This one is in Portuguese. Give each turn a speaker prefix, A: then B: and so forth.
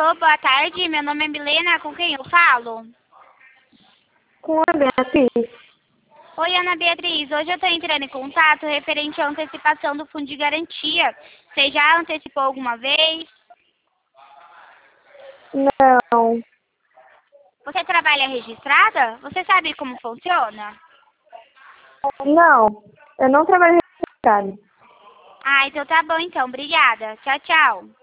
A: Alô, boa tarde. Meu nome é Milena. Com quem eu falo?
B: Com a Beatriz.
A: Oi, Ana Beatriz. Hoje eu estou entrando em contato referente à antecipação do fundo de garantia. Você já antecipou alguma vez?
B: Não.
A: Você trabalha registrada? Você sabe como funciona?
B: Não. Eu não trabalho registrado.
A: Ah, então tá bom então. Obrigada. Tchau, tchau.